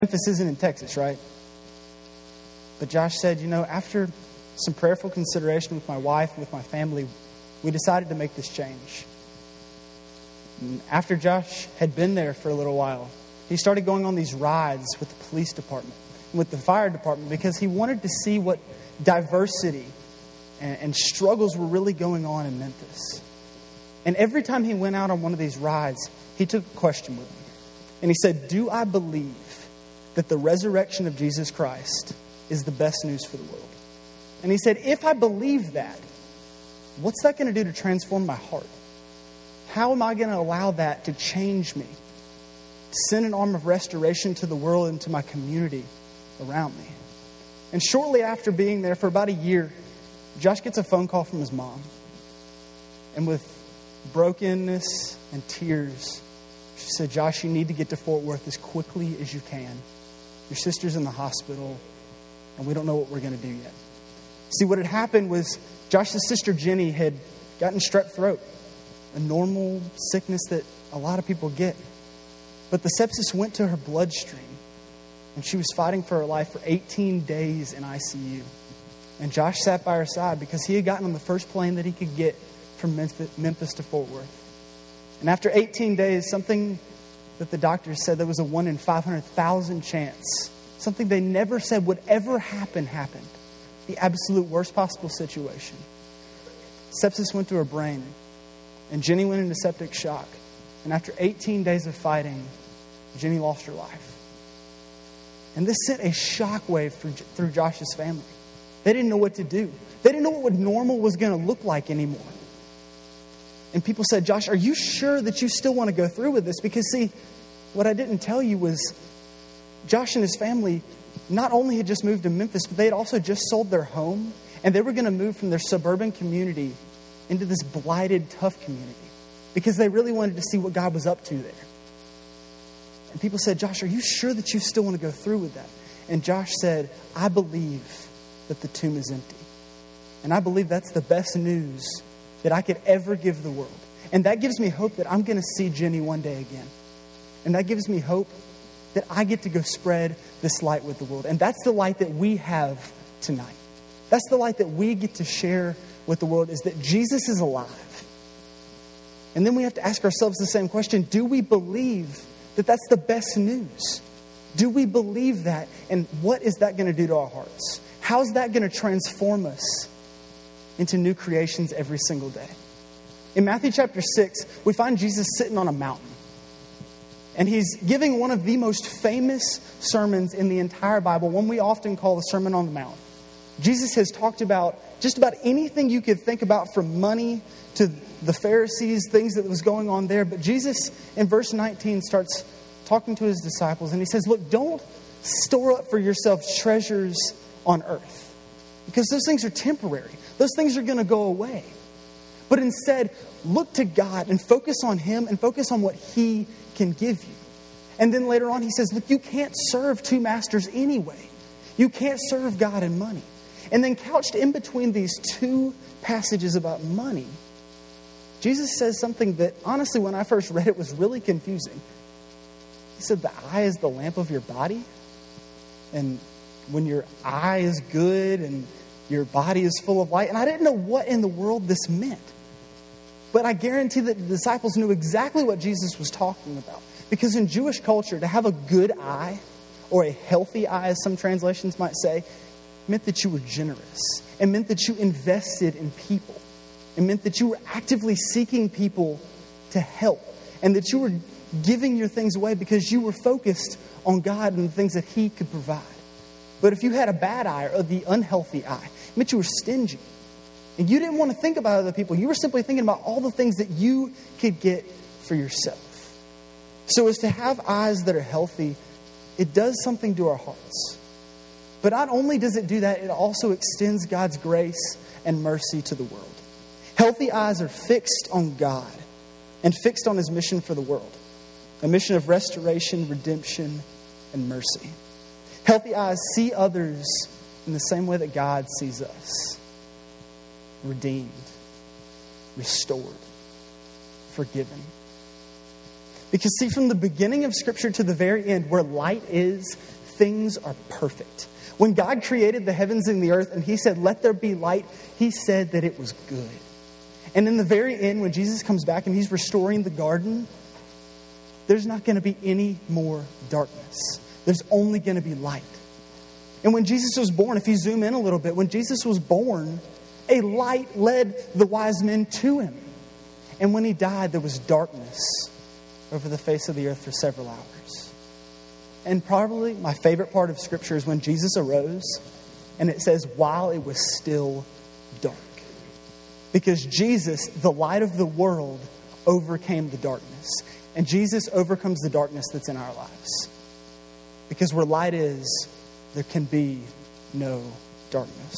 Memphis isn't in Texas, right? But Josh said, after some prayerful consideration with my wife and with my family, we decided to make this change. And after Josh had been there for a little while, he started going on these rides with the police department, with the fire department, because he wanted to see what diversity and struggles were really going on in Memphis. And every time he went out on one of these rides, he took a question with him. And he said, do I believe that the resurrection of Jesus Christ is the best news for the world? And he said, if I believe that, what's that going to do to transform my heart? How am I going to allow that to change me? To send an arm of restoration to the world and to my community around me. And shortly after being there for about a year, Josh gets a phone call from his mom. And with brokenness and tears, she said, Josh, you need to get to Fort Worth as quickly as you can. Your sister's in the hospital, and we don't know what we're going to do yet. See, what had happened was Josh's sister Jenny had gotten strep throat, a normal sickness that a lot of people get. But the sepsis went to her bloodstream, and she was fighting for her life for 18 days in ICU. And Josh sat by her side because he had gotten on the first plane that he could get from Memphis to Fort Worth. And after 18 days, something that the doctors said there was a 1 in 500,000 chance, something they never said would ever happen, happened. The absolute worst possible situation. Sepsis went to her brain, and Jenny went into septic shock. And after 18 days of fighting, Jenny lost her life. And this sent a shockwave through Josh's family. They didn't know what to do. They didn't know what normal was going to look like anymore. And people said, Josh, are you sure that you still want to go through with this? Because see, what I didn't tell you was Josh and his family not only had just moved to Memphis, but they had also just sold their home. And they were going to move from their suburban community into this blighted, tough community. Because they really wanted to see what God was up to there. And people said, Josh, are you sure that you still want to go through with that? And Josh said, I believe that the tomb is empty. And I believe that's the best news that I could ever give the world. And that gives me hope that I'm going to see Jenny one day again. And that gives me hope that I get to go spread this light with the world. And that's the light that we have tonight. That's the light that we get to share with the world, is that Jesus is alive. And then we have to ask ourselves the same question. Do we believe that that's the best news? Do we believe that? And what is that going to do to our hearts? How's that going to transform us into new creations every single day? In Matthew chapter 6, we find Jesus sitting on a mountain. And he's giving one of the most famous sermons in the entire Bible, one we often call the Sermon on the Mount. Jesus has talked about just about anything you could think about, from money to the Pharisees, things that was going on there. But Jesus, in verse 19, starts talking to his disciples. And he says, look, don't store up for yourselves treasures on earth, because those things are temporary. Those things are going to go away. But instead, look to God and focus on Him and focus on what He can give you. And then later on, he says, look, you can't serve two masters anyway. You can't serve God and money. And then couched in between these two passages about money, Jesus says something that, honestly, when I first read it, was really confusing. He said, the eye is the lamp of your body. And when your eye is good and your body is full of light. And I didn't know what in the world this meant. But I guarantee that the disciples knew exactly what Jesus was talking about. Because in Jewish culture, to have a good eye, or a healthy eye, as some translations might say, meant that you were generous. It meant that you invested in people. It meant that you were actively seeking people to help. And that you were giving your things away because you were focused on God and the things that He could provide. But if you had a bad eye, or the unhealthy eye, it meant you were stingy. And you didn't want to think about other people. You were simply thinking about all the things that you could get for yourself. So as to have eyes that are healthy, it does something to our hearts. But not only does it do that, it also extends God's grace and mercy to the world. Healthy eyes are fixed on God and fixed on His mission for the world. A mission of restoration, redemption, and mercy. Healthy eyes see others in the same way that God sees us. Redeemed, restored, forgiven. Because see, from the beginning of Scripture to the very end, where light is, things are perfect. When God created the heavens and the earth and He said, let there be light, He said that it was good. And in the very end, when Jesus comes back and He's restoring the garden, there's not going to be any more darkness. There's only going to be light. And when Jesus was born, if you zoom in a little bit, when Jesus was born, a light led the wise men to Him. And when He died, there was darkness over the face of the earth for several hours. And probably my favorite part of Scripture is when Jesus arose, and it says, while it was still dark. Because Jesus, the light of the world, overcame the darkness. And Jesus overcomes the darkness that's in our lives. Because where light is, there can be no darkness.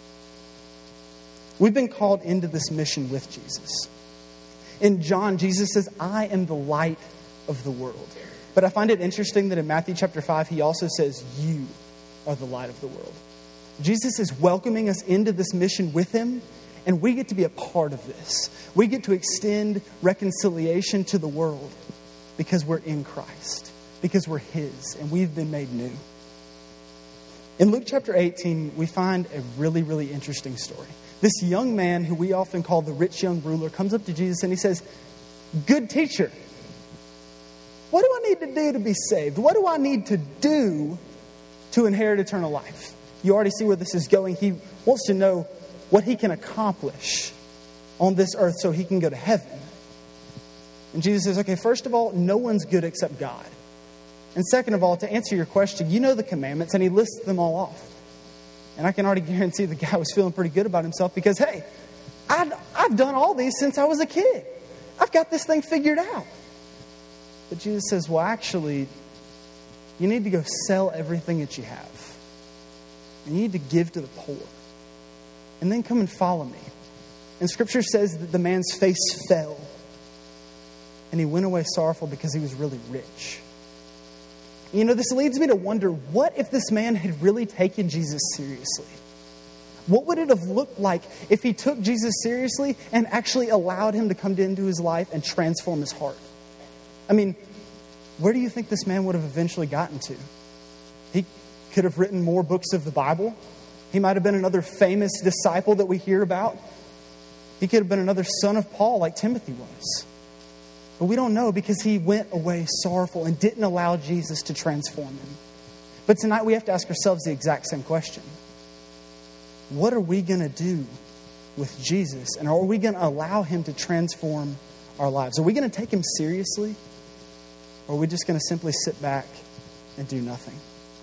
We've been called into this mission with Jesus. In John, Jesus says, I am the light of the world. But I find it interesting that in Matthew chapter 5, He also says, you are the light of the world. Jesus is welcoming us into this mission with Him, and we get to be a part of this. We get to extend reconciliation to the world because we're in Christ, because we're His, and we've been made new. In Luke chapter 18, we find a really, really interesting story. This young man, who we often call the rich young ruler, comes up to Jesus and he says, good teacher, what do I need to do to be saved? What do I need to do to inherit eternal life? You already see where this is going. He wants to know what he can accomplish on this earth so he can go to heaven. And Jesus says, okay, first of all, no one's good except God. And second of all, to answer your question, you know the commandments, and He lists them all off. And I can already guarantee the guy was feeling pretty good about himself because, hey, I've done all these since I was a kid. I've got this thing figured out. But Jesus says, well, actually, you need to go sell everything that you have. And you need to give to the poor. And then come and follow me. And Scripture says that the man's face fell. And he went away sorrowful because he was really rich. You know, this leads me to wonder, what if this man had really taken Jesus seriously? What would it have looked like if he took Jesus seriously and actually allowed Him to come into his life and transform his heart? I mean, where do you think this man would have eventually gotten to? He could have written more books of the Bible. He might have been another famous disciple that we hear about. He could have been another son of Paul like Timothy was. But we don't know because he went away sorrowful and didn't allow Jesus to transform him. But tonight we have to ask ourselves the exact same question. What are we going to do with Jesus? And are we going to allow Him to transform our lives? Are we going to take Him seriously? Or are we just going to simply sit back and do nothing?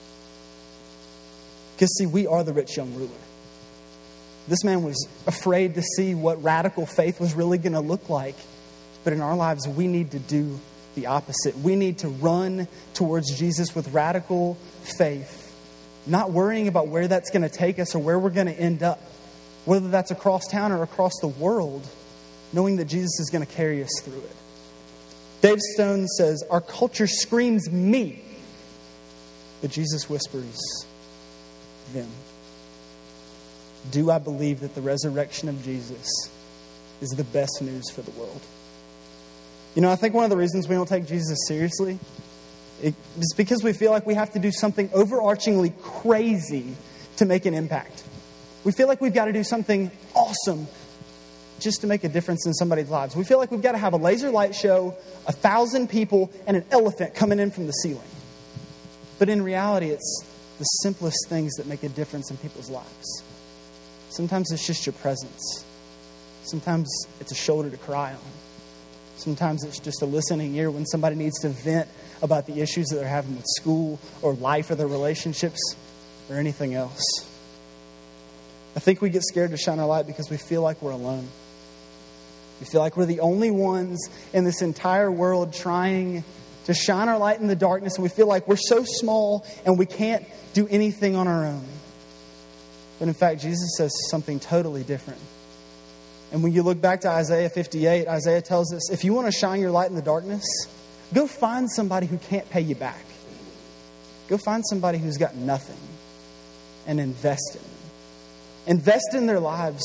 Because see, we are the rich young ruler. This man was afraid to see what radical faith was really going to look like. But in our lives, we need to do the opposite. We need to run towards Jesus with radical faith, not worrying about where that's going to take us or where we're going to end up, whether that's across town or across the world, knowing that Jesus is going to carry us through it. Dave Stone says, our culture screams me, but Jesus whispers them. Do I believe that the resurrection of Jesus is the best news for the world? You know, I think one of the reasons we don't take Jesus seriously is because we feel like we have to do something overarchingly crazy to make an impact. We feel like we've got to do something awesome just to make a difference in somebody's lives. We feel like we've got to have a laser light show, 1,000 people, and an elephant coming in from the ceiling. But in reality, it's the simplest things that make a difference in people's lives. Sometimes it's just your presence. Sometimes it's a shoulder to cry on. Sometimes it's just a listening ear when somebody needs to vent about the issues that they're having with school or life or their relationships or anything else. I think we get scared to shine our light because we feel like we're alone. We feel like we're the only ones in this entire world trying to shine our light in the darkness, and we feel like we're so small and we can't do anything on our own. But in fact, Jesus says something totally different. And when you look back to Isaiah 58, Isaiah tells us, if you want to shine your light in the darkness, go find somebody who can't pay you back. Go find somebody who's got nothing and invest in them. Invest in their lives.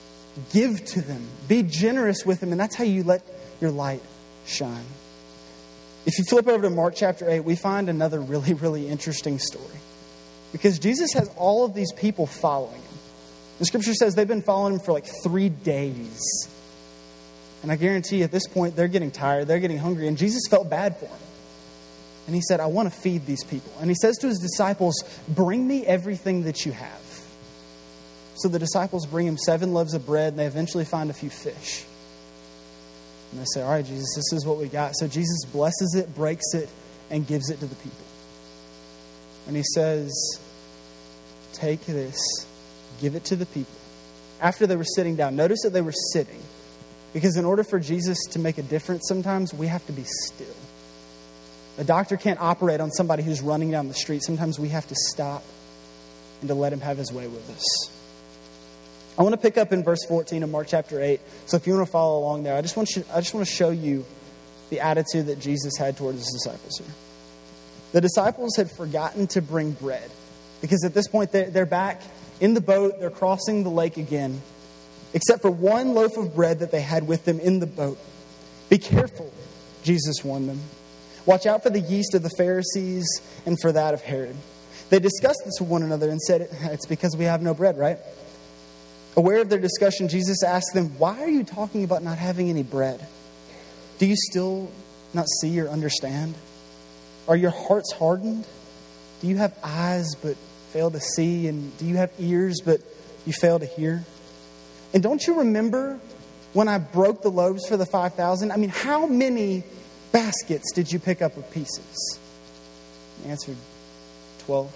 Give to them. Be generous with them. And that's how you let your light shine. If you flip over to Mark chapter 8, we find another really, really interesting story. Because Jesus has all of these people following him. The scripture says they've been following him for like 3 days. And I guarantee you at this point, they're getting tired, they're getting hungry, and Jesus felt bad for them. And he said, I want to feed these people. And he says to his disciples, bring me everything that you have. So the disciples bring him 7 loaves of bread, and they eventually find a few fish. And they say, all right, Jesus, this is what we got. So Jesus blesses it, breaks it, and gives it to the people. And he says, take this, give it to the people. After they were sitting down, notice that they were sitting. Because in order for Jesus to make a difference, sometimes we have to be still. A doctor can't operate on somebody who's running down the street. Sometimes we have to stop and to let him have his way with us. I want to pick up in verse 14 of Mark chapter 8. So if you want to follow along there, I just want to show you the attitude that Jesus had towards his disciples here. The disciples had forgotten to bring bread. Because at this point, they're back in the boat. They're crossing the lake again. Except for 1 loaf of bread that they had with them in the boat. Be careful, Jesus warned them. Watch out for the yeast of the Pharisees and for that of Herod. They discussed this with one another and said, it's because we have no bread, right? Aware of their discussion, Jesus asked them, why are you talking about not having any bread? Do you still not see or understand? Are your hearts hardened? Do you have eyes but fail to see? And do you have ears but you fail to hear? And don't you remember when I broke the loaves for the 5,000? I mean, how many baskets did you pick up of pieces? He answered, 12.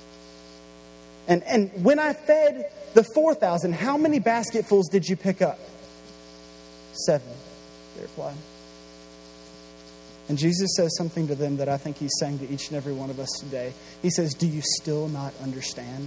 And when I fed the 4,000, how many basketfuls did you pick up? 7, they replied. And Jesus says something to them that I think he's saying to each and every one of us today. He says, do you still not understand?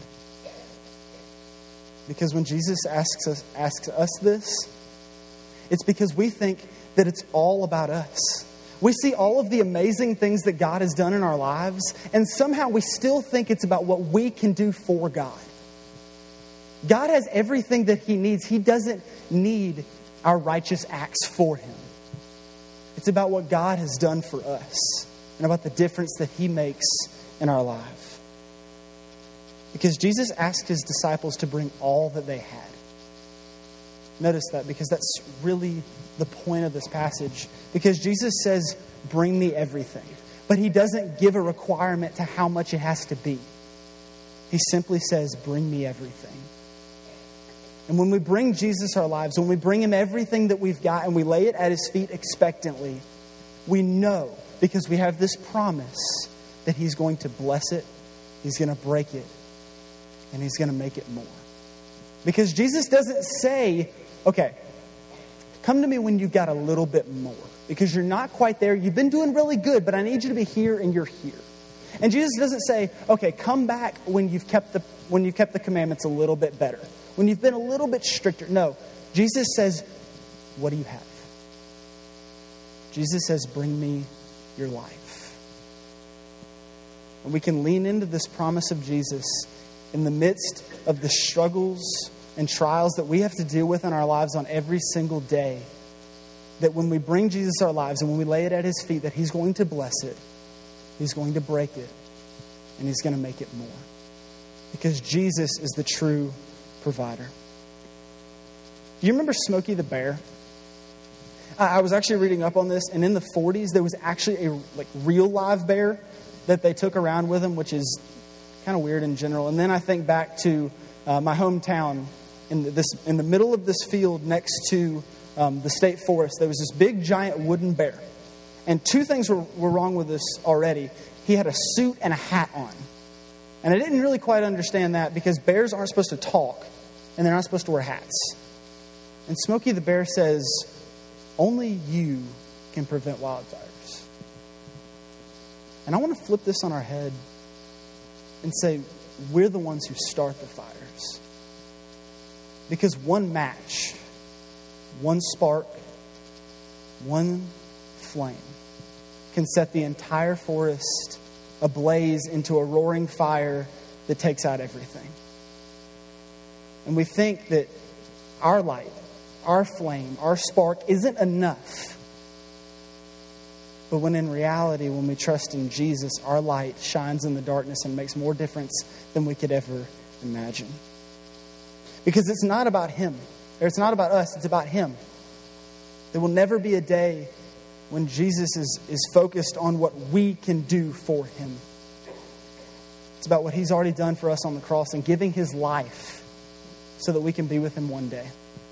Because when Jesus asks us this, it's because we think that it's all about us. We see all of the amazing things that God has done in our lives, and somehow we still think it's about what we can do for God. God has everything that he needs. He doesn't need our righteous acts for him. It's about what God has done for us and about the difference that he makes in our life. Because Jesus asked his disciples to bring all that they had. Notice that, because that's really the point of this passage. Because Jesus says, bring me everything. But he doesn't give a requirement to how much it has to be. He simply says, bring me everything. And when we bring Jesus our lives, when we bring him everything that we've got and we lay it at his feet expectantly, we know, because we have this promise, that he's going to bless it, he's going to break it, and he's going to make it more. Because Jesus doesn't say, okay, come to me when you've got a little bit more. Because you're not quite there. You've been doing really good, but I need you to be here and you're here. And Jesus doesn't say, okay, come back when you've kept the commandments a little bit better. When you've been a little bit stricter. No, Jesus says, what do you have? Jesus says, bring me your life. And we can lean into this promise of Jesus in the midst of the struggles and trials that we have to deal with in our lives on every single day. That when we bring Jesus our lives and when we lay it at his feet, that he's going to bless it, he's going to break it, and he's going to make it more. Because Jesus is the true provider. Do you remember Smokey the Bear? I was actually reading up on this, and in the 40s, there was actually a real live bear that they took around with them, which is kind of weird in general. And then I think back to my hometown in the middle of this field next to the state forest. There was this big, giant wooden bear. And 2 things were wrong with this already. He had a suit and a hat on. And I didn't really quite understand that because bears aren't supposed to talk and they're not supposed to wear hats. And Smokey the Bear says, only you can prevent wildfires. And I want to flip this on our head and say, we're the ones who start the fires. Because one match, one spark, one flame can set the entire forest ablaze into a roaring fire that takes out everything. And we think that our light, our flame, our spark isn't enough. But when in reality, when we trust in Jesus, our light shines in the darkness and makes more difference than we could ever imagine. Because it's not about Him, or it's not about us, it's about Him. There will never be a day when Jesus is focused on what we can do for Him. It's about what He's already done for us on the cross and giving His life so that we can be with Him one day.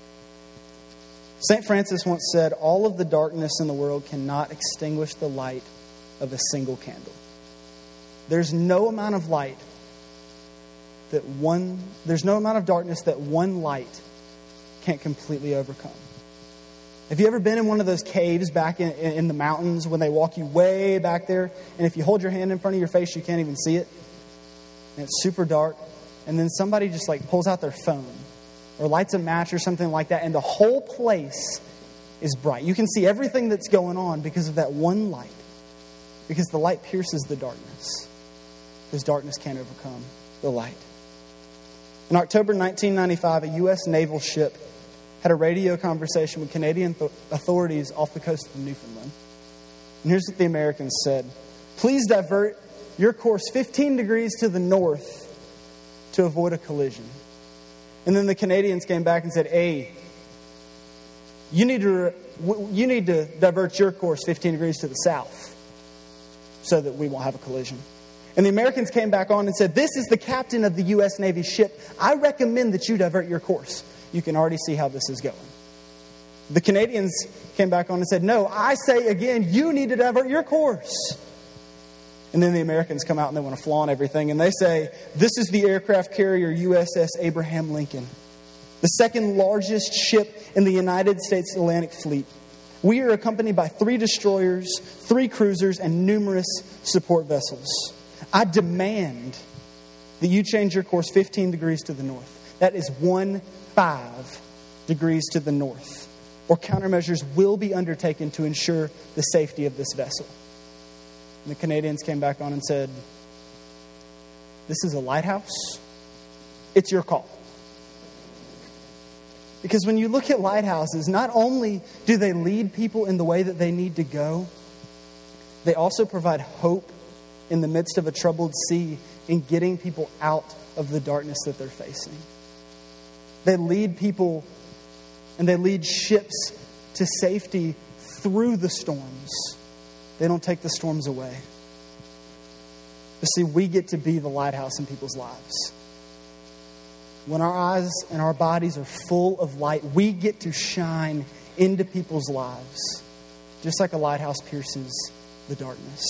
St. Francis once said, all of the darkness in the world cannot extinguish the light of a single candle. There's no amount of light there's no amount of darkness that one light can't completely overcome. Have you ever been in one of those caves back in the mountains when they walk you way back there? And if you hold your hand in front of your face, you can't even see it. And it's super dark. And then somebody just pulls out their phone or lights a match or something like that. And the whole place is bright. You can see everything that's going on because of that one light. Because the light pierces the darkness. Because darkness can't overcome the light. In October 1995, a U.S. naval ship had a radio conversation with Canadian authorities off the coast of Newfoundland. And here's what the Americans said. Please divert your course 15 degrees to the north to avoid a collision. And then the Canadians came back and said, hey, you need to divert your course 15 degrees to the south so that we won't have a collision. And the Americans came back on and said, this is the captain of the U.S. Navy ship. I recommend that you divert your course. You can already see how this is going. The Canadians came back on and said, no, I say again, you need to divert your course. And then the Americans come out and they want to flaunt everything. And they say, this is the aircraft carrier USS Abraham Lincoln, the second largest ship in the United States Atlantic Fleet. We are accompanied by 3 destroyers, 3 cruisers, and numerous support vessels. I demand that you change your course 15 degrees to the north. That is 15 degrees to the north. Or countermeasures will be undertaken to ensure the safety of this vessel. And the Canadians came back on and said, this is a lighthouse. It's your call. Because when you look at lighthouses, not only do they lead people in the way that they need to go, they also provide hope in the midst of a troubled sea in getting people out of the darkness that they're facing. They lead people and they lead ships to safety through the storms. They don't take the storms away. You see, we get to be the lighthouse in people's lives. When our eyes and our bodies are full of light, we get to shine into people's lives, just like a lighthouse pierces the darkness.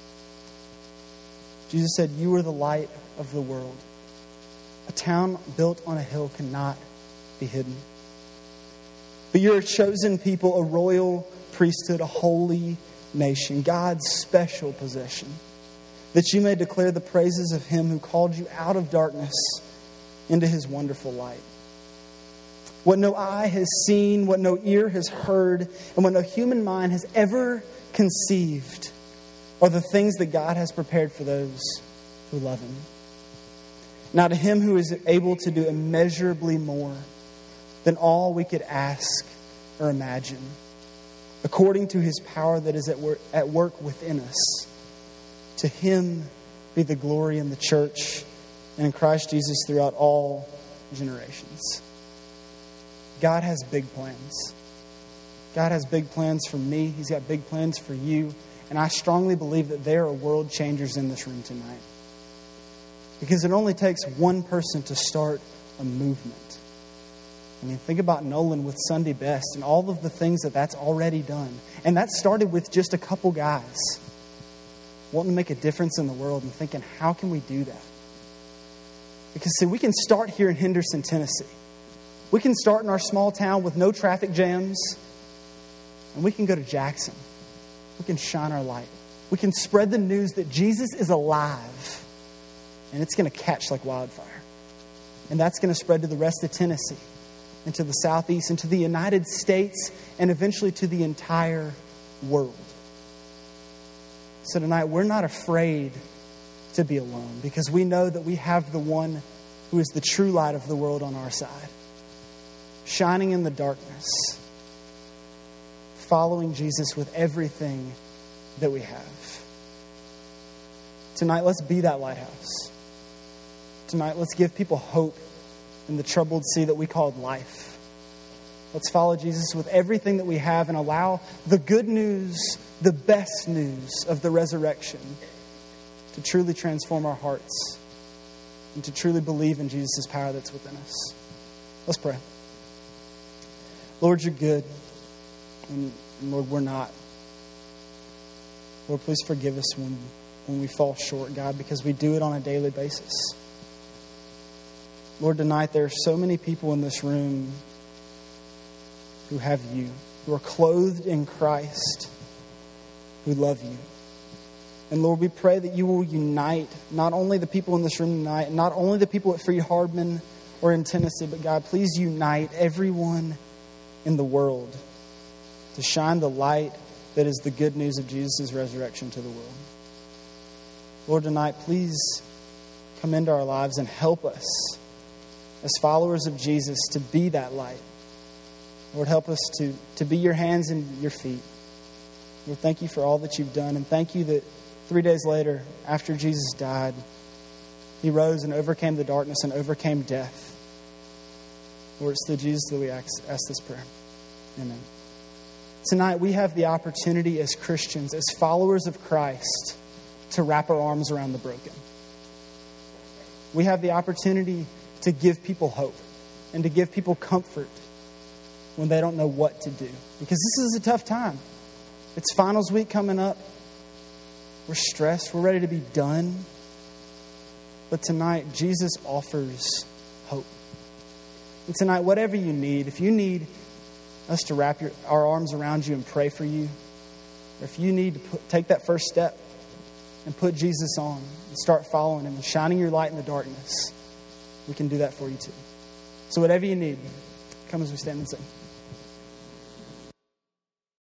Jesus said, you are the light of the world. A town built on a hill cannot be hidden. But you're a chosen people, a royal priesthood, a holy nation, God's special possession, that you may declare the praises of Him who called you out of darkness into His wonderful light. What no eye has seen, what no ear has heard, and what no human mind has ever conceived are the things that God has prepared for those who love Him. Now to Him who is able to do immeasurably more than all we could ask or imagine, according to His power that is at work within us, to Him be the glory in the church and in Christ Jesus throughout all generations. God has big plans. God has big plans for me. He's got big plans for you. And I strongly believe that there are world changers in this room tonight. Because it only takes one person to start a movement. I mean, think about Nolan with Sunday Best and all of the things that's already done. And that started with just a couple guys wanting to make a difference in the world and thinking, how can we do that? Because, see, we can start here in Henderson, Tennessee. We can start in our small town with no traffic jams. And we can go to Jackson. We can shine our light. We can spread the news that Jesus is alive. And it's going to catch like wildfire. And that's going to spread to the rest of Tennessee, and to the Southeast, and to the United States, and eventually to the entire world. So tonight, we're not afraid to be alone, because we know that we have the one who is the true light of the world on our side, shining in the darkness, following Jesus with everything that we have. Tonight, let's be that lighthouse. Tonight, let's give people hope in the troubled sea that we call life. Let's follow Jesus with everything that we have and allow the good news, the best news of the resurrection to truly transform our hearts and to truly believe in Jesus' power that's within us. Let's pray. Lord, you're good. And Lord, we're not. Lord, please forgive us when we fall short, God, because we do it on a daily basis. Lord, tonight there are so many people in this room who have you, who are clothed in Christ, who love you. And Lord, we pray that you will unite not only the people in this room tonight, not only the people at Free Hardman or in Tennessee, but God, please unite everyone in the world to shine the light that is the good news of Jesus' resurrection to the world. Lord, tonight, please come into our lives and help us as followers of Jesus to be that light. Lord, help us to be your hands and your feet. Lord, thank you for all that you've done. And thank you that 3 days later, after Jesus died, he rose and overcame the darkness and overcame death. Lord, it's through Jesus that we ask this prayer. Amen. Tonight, we have the opportunity as Christians, as followers of Christ, to wrap our arms around the broken. We have the opportunity to give people hope and to give people comfort when they don't know what to do. Because this is a tough time. It's finals week coming up. We're stressed. We're ready to be done. But tonight, Jesus offers hope. And tonight, whatever you need, if you need us to wrap our arms around you and pray for you, or if you need to take that first step and put Jesus on and start following him and shining your light in the darkness, we can do that for you too. So whatever you need, come as we stand and sing.